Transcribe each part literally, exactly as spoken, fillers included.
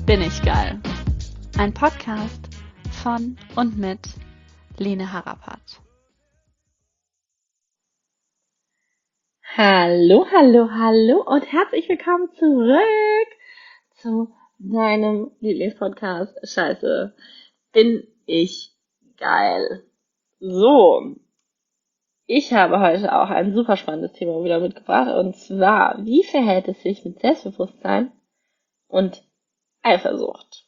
Bin ich geil. Ein Podcast von und mit Lene Harapat. Hallo, hallo, hallo und herzlich willkommen zurück zu deinem Lieblingspodcast. Scheiße, bin ich geil. So, ich habe heute auch ein super spannendes Thema wieder mitgebracht, und zwar, wie verhält es sich mit Selbstbewusstsein und Eifersucht?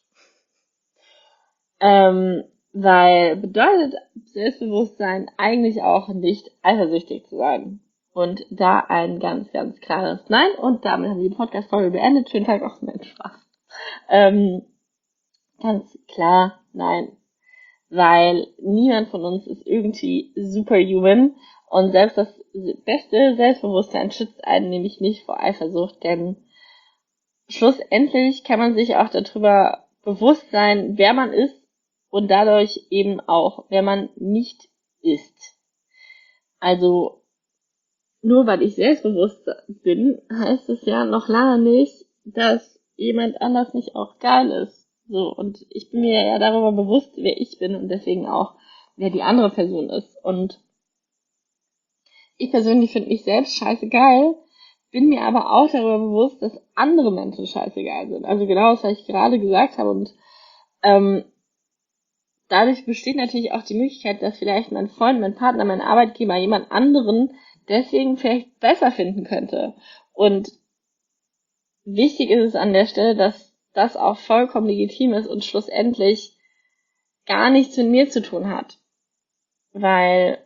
Ähm, weil bedeutet Selbstbewusstsein eigentlich auch nicht eifersüchtig zu sein. Und da ein ganz, ganz klares Nein. Und damit haben wir die Podcast-Folge beendet. Schönen Tag auch, mein Spaß. Ähm, ganz klar Nein. Weil niemand von uns ist irgendwie superhuman. Und selbst das beste Selbstbewusstsein schützt einen nämlich nicht vor Eifersucht. Denn schlussendlich kann man sich auch darüber bewusst sein, wer man ist. Und dadurch eben auch, wer man nicht ist. Also, nur weil ich selbstbewusst bin, heißt es ja noch lange nicht, dass jemand anders nicht auch geil ist. So, und ich bin mir ja darüber bewusst, wer ich bin und deswegen auch, wer die andere Person ist. Und ich persönlich finde mich selbst scheiße geil, bin mir aber auch darüber bewusst, dass andere Menschen scheiße geil sind. Also genau das, was ich gerade gesagt habe. Und ähm, dadurch besteht natürlich auch die Möglichkeit, dass vielleicht mein Freund, mein Partner, mein Arbeitgeber jemand anderen deswegen vielleicht besser finden könnte. Und wichtig ist es an der Stelle, dass das auch vollkommen legitim ist und schlussendlich gar nichts mit mir zu tun hat. Weil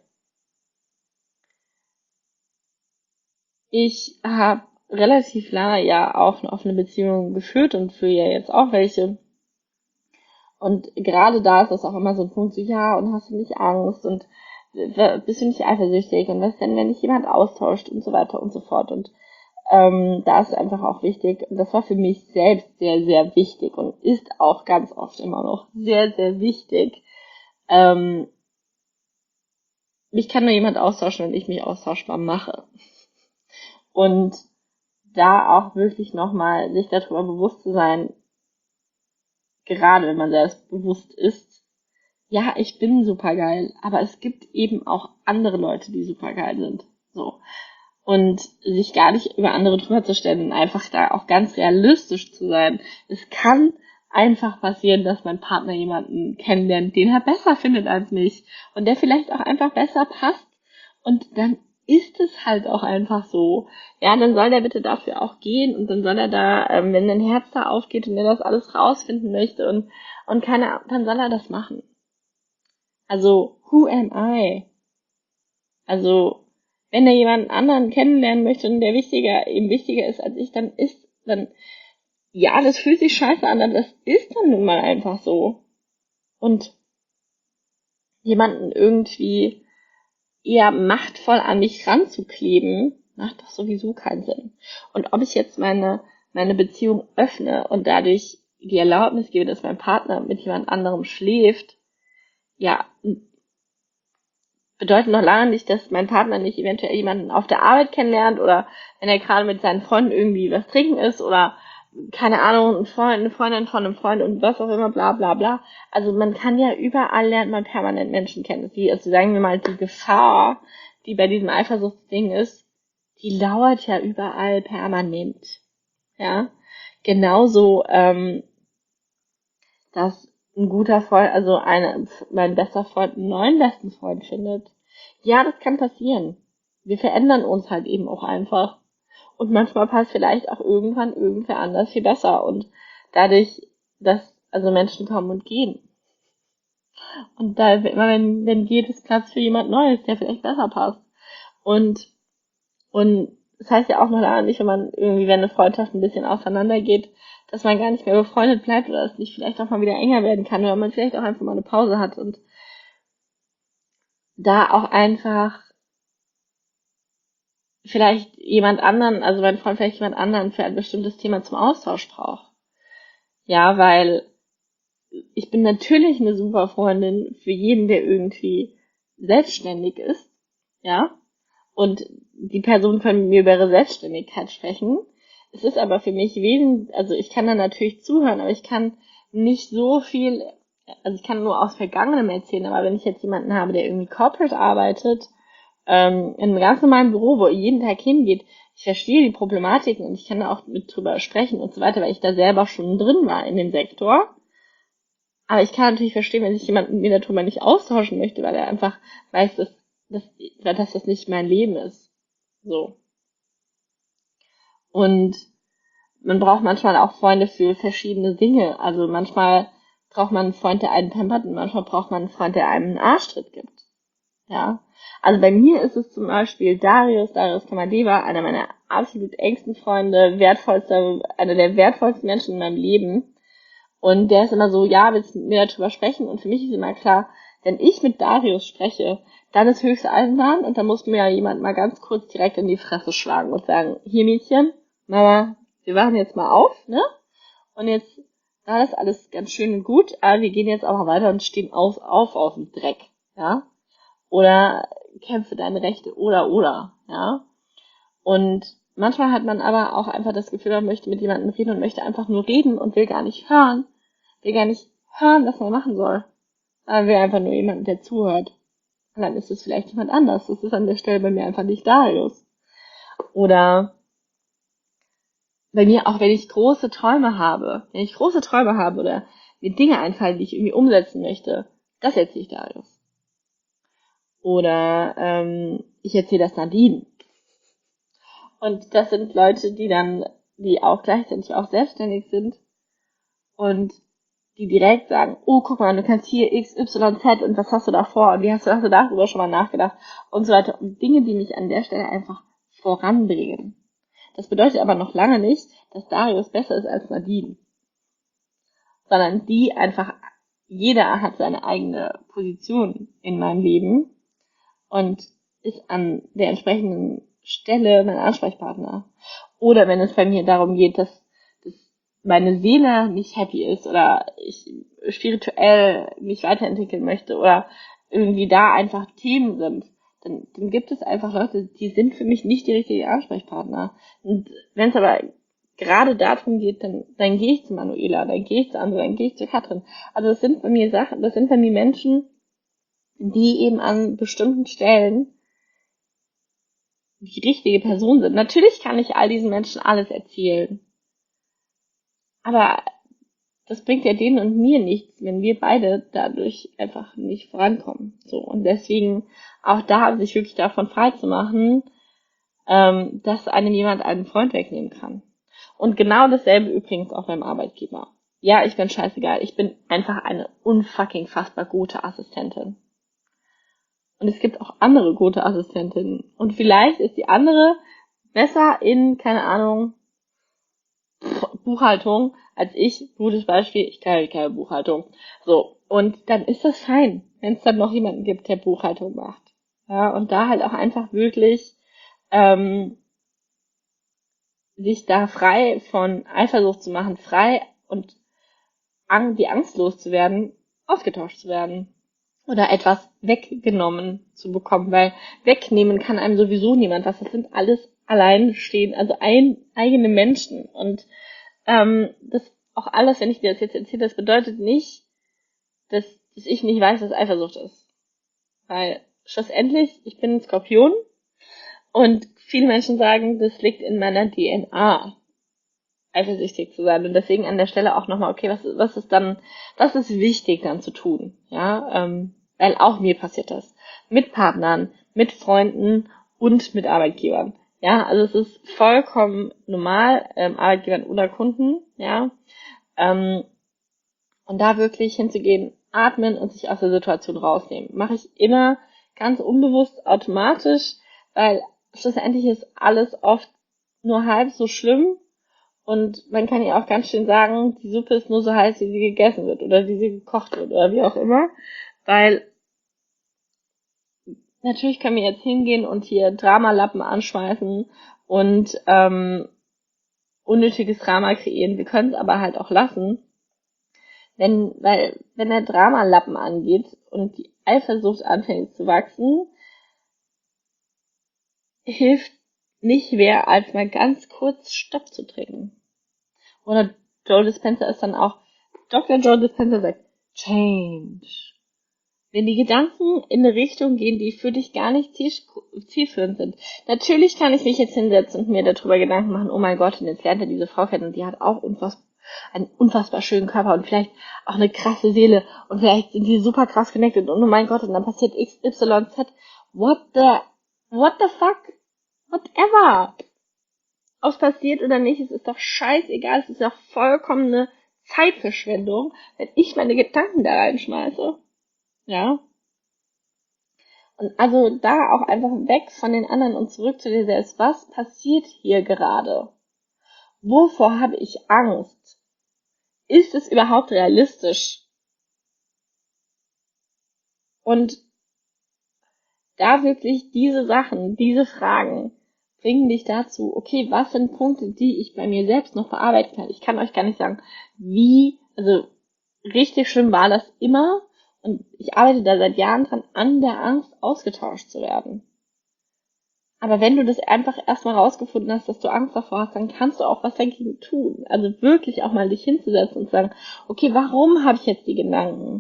ich habe relativ lange ja auch eine offene Beziehung geführt und führe ja jetzt auch welche. Und gerade da ist das auch immer so ein Punkt, so, ja, und hast du nicht Angst und bist du nicht eifersüchtig und was denn, wenn dich jemand austauscht und so weiter und so fort. Und ähm, da ist einfach auch wichtig, und das war für mich selbst sehr, sehr wichtig und ist auch ganz oft immer noch sehr, sehr wichtig. Ähm, mich kann nur jemand austauschen, wenn ich mich austauschbar mache. Und da auch wirklich nochmal sich darüber bewusst zu sein, gerade wenn man selbstbewusst ist, ja, ich bin supergeil, aber es gibt eben auch andere Leute, die supergeil sind. So. Und sich gar nicht über andere drüber zu stellen und einfach da auch ganz realistisch zu sein. Es kann einfach passieren, dass mein Partner jemanden kennenlernt, den er besser findet als mich und der vielleicht auch einfach besser passt. Und dann ist es halt auch einfach so. Ja, dann soll der bitte dafür auch gehen und dann soll er da, ähm, wenn ein Herz da aufgeht und er das alles rausfinden möchte und, und keine, dann soll er das machen. Also, who am I? Also, wenn er jemanden anderen kennenlernen möchte und der wichtiger, eben wichtiger ist als ich, dann ist, dann, ja, das fühlt sich scheiße an, aber das ist dann nun mal einfach so. Und jemanden irgendwie eher machtvoll an mich ranzukleben, macht doch sowieso keinen Sinn. Und ob ich jetzt meine, meine Beziehung öffne und dadurch die Erlaubnis gebe, dass mein Partner mit jemand anderem schläft, ja, bedeutet noch lange nicht, dass mein Partner nicht eventuell jemanden auf der Arbeit kennenlernt oder wenn er gerade mit seinen Freunden irgendwie was trinken ist oder keine Ahnung, ein Freund, eine Freundin von einem Freund und was auch immer, bla bla bla. Also man kann ja überall lernt man permanent Menschen kennen. Die, also sagen wir mal, die Gefahr, die bei diesem Eifersuchtsding ist, die lauert ja überall permanent. Ja, genauso, ähm, dass ein guter Freund, also eine, mein bester Freund einen neuen besten Freund findet. Ja, das kann passieren. Wir verändern uns halt eben auch einfach. Und manchmal passt vielleicht auch irgendwann irgendwer anders viel besser. Und dadurch, dass also Menschen kommen und gehen. Und da immer wenn, wenn geht, ist Platz für jemand Neues, der vielleicht besser passt. Und, und das heißt ja auch noch lange nicht, wenn man irgendwie, wenn eine Freundschaft ein bisschen auseinandergeht, dass man gar nicht mehr befreundet bleibt oder es nicht vielleicht auch mal wieder enger werden kann oder man vielleicht auch einfach mal eine Pause hat und da auch einfach vielleicht jemand anderen, also mein Freund vielleicht jemand anderen für ein bestimmtes Thema zum Austausch braucht. Ja, weil ich bin natürlich eine super Freundin für jeden, der irgendwie selbstständig ist, ja, und die Person kann mit mir über ihre Selbstständigkeit sprechen. es ist aber für mich wesentlich, also ich kann da natürlich zuhören, aber ich kann nicht so viel, also ich kann nur aus Vergangenem erzählen, aber wenn ich jetzt jemanden habe, der irgendwie corporate arbeitet, ähm, in einem ganz normalen Büro, wo er jeden Tag hingeht, ich verstehe die Problematiken und ich kann da auch mit drüber sprechen und so weiter, weil ich da selber schon drin war in dem Sektor. Aber ich kann natürlich verstehen, wenn sich jemand mit mir darüber nicht austauschen möchte, weil er einfach weiß, dass, dass, dass das nicht mein Leben ist. So. Und man braucht manchmal auch Freunde für verschiedene Dinge. Also manchmal braucht man einen Freund, der einen pampert und manchmal braucht man einen Freund, der einem einen Arschtritt gibt. Ja. Also bei mir ist es zum Beispiel Darius, Darius Kamadeva, einer meiner absolut engsten Freunde, wertvollster, einer der wertvollsten Menschen in meinem Leben. Und der ist immer so, ja, willst du mit mir darüber sprechen? Und für mich ist immer klar, wenn ich mit Darius spreche, dann ist höchste Eisenbahn und dann muss mir ja jemand mal ganz kurz direkt in die Fresse schlagen und sagen, hier Mädchen, Mama, wir wachen jetzt mal auf, ne? Und jetzt war das alles ganz schön und gut, aber wir gehen jetzt auch mal weiter und stehen auf, auf aus dem Dreck, ja? Oder kämpfe deine Rechte oder oder, ja? Und manchmal hat man aber auch einfach das Gefühl, man möchte mit jemandem reden und möchte einfach nur reden und will gar nicht hören, will gar nicht hören, was man machen soll. Man will einfach nur jemanden, der zuhört. Und dann ist es vielleicht jemand anders. Das ist an der Stelle bei mir einfach nicht Darius. Oder bei mir auch, wenn ich große Träume habe, wenn ich große Träume habe oder mir Dinge einfallen, die ich irgendwie umsetzen möchte, das erzähle ich Darius. Oder ähm, ich erzähle das Nadine. Und das sind Leute, die dann, die auch gleichzeitig auch selbstständig sind und die direkt sagen, oh, guck mal, du kannst hier X, Y, Z und was hast du da vor und wie hast du, hast du darüber schon mal nachgedacht und so weiter. Und Dinge, die mich an der Stelle einfach voranbringen. Das bedeutet aber noch lange nicht, dass Darius besser ist als Nadine. Sondern die einfach, jeder hat seine eigene Position in meinem Leben und ist an der entsprechenden Stelle mein Ansprechpartner. Oder wenn es bei mir darum geht, dass, dass meine Seele nicht happy ist oder ich spirituell mich weiterentwickeln möchte oder irgendwie da einfach Themen sind, dann, dann gibt es einfach Leute, die sind für mich nicht die richtigen Ansprechpartner. Und wenn es aber gerade darum geht, dann, dann gehe ich zu Manuela, dann gehe ich zu Andrea, dann gehe ich zu Katrin. Also das sind bei mir Sachen, das sind bei mir Menschen, die eben an bestimmten Stellen die richtige Person sind. Natürlich kann ich all diesen Menschen alles erzählen. Aber das bringt ja denen und mir nichts, wenn wir beide dadurch einfach nicht vorankommen. So. Und deswegen auch da sich wirklich davon frei zu machen, ähm, dass einem jemand einen Freund wegnehmen kann. Und genau dasselbe übrigens auch beim Arbeitgeber. Ja, ich bin scheißegal. Ich bin einfach eine unfucking fassbar gute Assistentin. Und es gibt auch andere gute Assistentinnen. Und vielleicht ist die andere besser in, keine Ahnung, Buchhaltung als ich. Gutes Beispiel, ich kann keine Buchhaltung. So, und dann ist das fein, wenn es dann noch jemanden gibt, der Buchhaltung macht. Ja, und da halt auch einfach wirklich ähm, sich da frei von Eifersucht zu machen, frei und ang- die Angst loszuwerden, ausgetauscht zu werden. Oder etwas weggenommen zu bekommen, weil wegnehmen kann einem sowieso niemand was. Das sind alles alleinstehend, also ein, eigene Menschen. Und ähm, das auch alles, wenn ich dir das jetzt erzähle, das bedeutet nicht, dass, dass ich nicht weiß, was Eifersucht ist. Weil schlussendlich, ich bin ein Skorpion und viele Menschen sagen, das liegt in meiner D N A, eifersüchtig zu sein. Und deswegen an der Stelle auch nochmal, okay, was, was ist dann, was ist wichtig dann zu tun? Ja, ähm, weil auch mir passiert das. Mit Partnern, mit Freunden und mit Arbeitgebern. Ja, also es ist vollkommen normal, ähm, Arbeitgebern oder Kunden, ja. Ähm, und da wirklich hinzugehen, atmen und sich aus der Situation rausnehmen. Mache ich immer ganz unbewusst, automatisch, weil schlussendlich ist alles oft nur halb so schlimm. Und man kann ja auch ganz schön sagen, die Suppe ist nur so heiß, wie sie gegessen wird oder wie sie gekocht wird oder wie auch immer. Weil natürlich können wir jetzt hingehen und hier Dramalappen anschmeißen und ähm, unnötiges Drama kreieren. Wir können es aber halt auch lassen. Wenn, weil, wenn der Dramalappen angeht und die Eifersucht anfängt zu wachsen, hilft nicht wäre, als mal ganz kurz Stopp zu drücken. Oder Joe Dispenza ist dann auch, Doktor Joe Dispenza sagt, Change. Wenn die Gedanken in eine Richtung gehen, die für dich gar nicht zielführend sind. Natürlich kann ich mich jetzt hinsetzen und mir darüber Gedanken machen, oh mein Gott, und jetzt lernt er diese Frau kennen und die hat auch unfassbar, einen unfassbar schönen Körper und vielleicht auch eine krasse Seele und vielleicht sind die super krass connected und oh mein Gott, und dann passiert X, Y, Z. What the, what the fuck? Whatever. Ob es passiert oder nicht, es ist doch scheißegal, es ist doch vollkommene Zeitverschwendung, wenn ich meine Gedanken da reinschmeiße. Ja. Und also da auch einfach weg von den anderen und zurück zu dir selbst. Was passiert hier gerade? Wovor habe ich Angst? Ist es überhaupt realistisch? Und da wirklich diese Sachen, diese Fragen bringen dich dazu, okay, was sind Punkte, die ich bei mir selbst noch verarbeiten kann? Ich kann euch gar nicht sagen, wie, also richtig schlimm war das immer. Und ich arbeite da seit Jahren dran, an der Angst ausgetauscht zu werden. Aber wenn du das einfach erstmal rausgefunden hast, dass du Angst davor hast, dann kannst du auch was dagegen tun. Also wirklich auch mal dich hinzusetzen und zu sagen, okay, warum habe ich jetzt die Gedanken?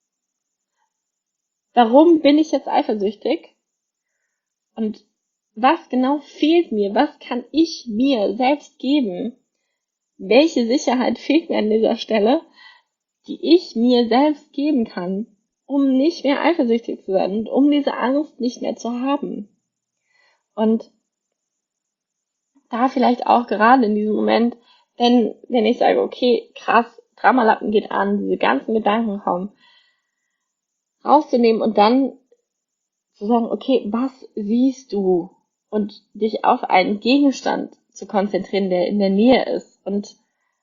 Warum bin ich jetzt eifersüchtig? Und was genau fehlt mir? Was kann ich mir selbst geben? Welche Sicherheit fehlt mir an dieser Stelle, die ich mir selbst geben kann, um nicht mehr eifersüchtig zu sein und um diese Angst nicht mehr zu haben. Und da vielleicht auch gerade in diesem Moment, wenn, wenn ich sage, okay, krass, Dramalappen geht an, diese ganzen Gedanken kommen, rauszunehmen und dann zu sagen, okay, was siehst du? Und dich auf einen Gegenstand zu konzentrieren, der in der Nähe ist und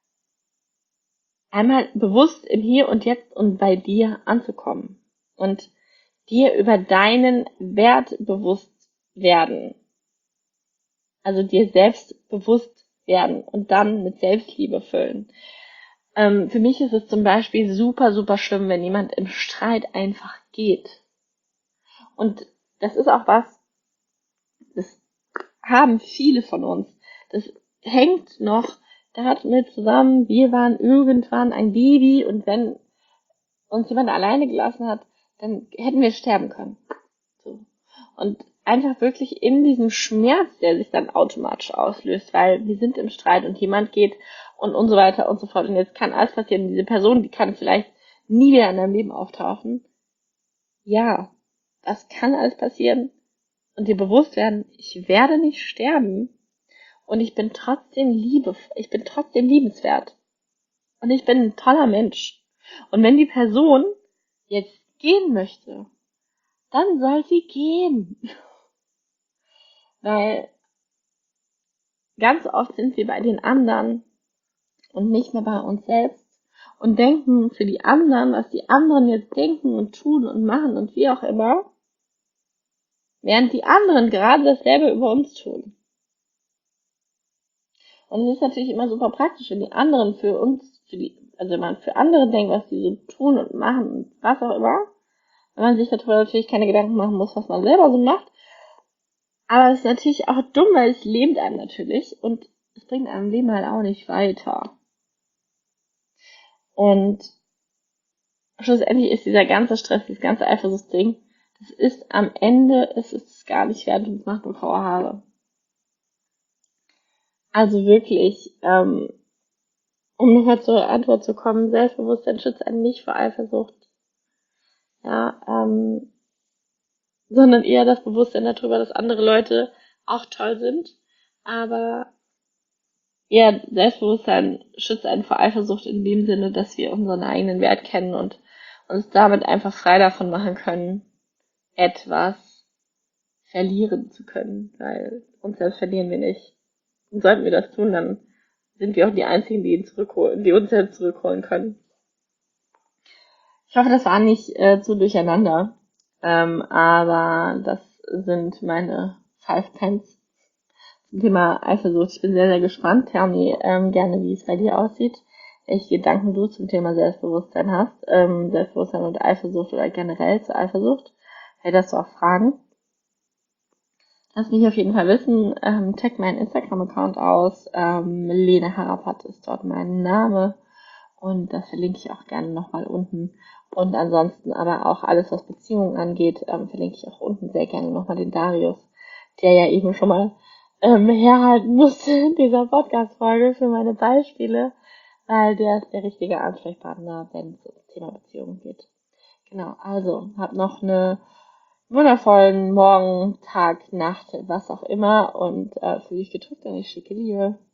einmal bewusst im Hier und Jetzt und bei dir anzukommen und dir über deinen Wert bewusst werden. Also dir selbst bewusst werden und dann mit Selbstliebe füllen. Ähm, für mich ist es zum Beispiel super, super schlimm, wenn jemand im Streit einfach geht. Und das ist auch was, das haben viele von uns. Das hängt noch damit zusammen, wir waren irgendwann ein Baby und wenn uns jemand alleine gelassen hat, dann hätten wir sterben können. So. Und einfach wirklich in diesem Schmerz, der sich dann automatisch auslöst, weil wir sind im Streit und jemand geht und und so weiter und so fort. Und jetzt kann alles passieren. Diese Person, die kann vielleicht nie wieder in deinem Leben auftauchen. Ja, das kann alles passieren. Und dir bewusst werden, ich werde nicht sterben. Und ich bin trotzdem liebe, ich bin trotzdem liebenswert. Und ich bin ein toller Mensch. Und wenn die Person jetzt gehen möchte, dann soll sie gehen. Weil ganz oft sind wir bei den anderen und nicht mehr bei uns selbst und denken für die anderen, was die anderen jetzt denken und tun und machen und wie auch immer, während die anderen gerade dasselbe über uns tun. Und es ist natürlich immer super praktisch, wenn die anderen für uns, für die, also wenn man für andere denkt, was die so tun und machen und was auch immer, wenn man sich darüber natürlich keine Gedanken machen muss, was man selber so macht. Aber es ist natürlich auch dumm, weil es lähmt einem natürlich und es bringt einem Leben halt auch nicht weiter. Und schlussendlich ist dieser ganze Stress, dieses ganze Eifersuchtsding, das ist am Ende, es ist gar nicht wert, und es macht nur Vorhabe. Also wirklich, ähm, um nochmal zur Antwort zu kommen, Selbstbewusstsein schützt einen nicht vor Eifersucht. Ja, ähm, sondern eher das Bewusstsein darüber, dass andere Leute auch toll sind. Aber ja, Selbstbewusstsein schützt einen vor Eifersucht in dem Sinne, dass wir unseren eigenen Wert kennen und uns damit einfach frei davon machen können, etwas verlieren zu können, weil uns selbst verlieren wir nicht. Und sollten wir das tun, dann sind wir auch die Einzigen, die ihn zurückholen, die uns selbst zurückholen können. Ich hoffe, das war nicht äh, zu durcheinander, ähm, aber das sind meine Five Pence zum Thema Eifersucht. Ich bin sehr, sehr gespannt. Tell me ähm, gerne, wie es bei dir aussieht, welche Gedanken du zum Thema Selbstbewusstsein hast, ähm, Selbstbewusstsein und Eifersucht oder generell zur Eifersucht. Hey, das du auch Fragen. Lass mich auf jeden Fall wissen. Ähm, check meinen Instagram-Account aus. Ähm, Lene Harapat ist dort mein Name. Und das verlinke ich auch gerne nochmal unten. Und ansonsten aber auch alles, was Beziehungen angeht, ähm, verlinke ich auch unten sehr gerne nochmal den Darius, der ja eben schon mal ähm, herhalten musste in dieser Podcast-Folge für meine Beispiele, weil der ist der richtige Ansprechpartner, wenn es ums Thema Beziehungen geht. Genau, also hab noch eine wundervollen Morgen, Tag, Nacht, was auch immer und äh, fühle dich gedrückt und ich schicke Liebe.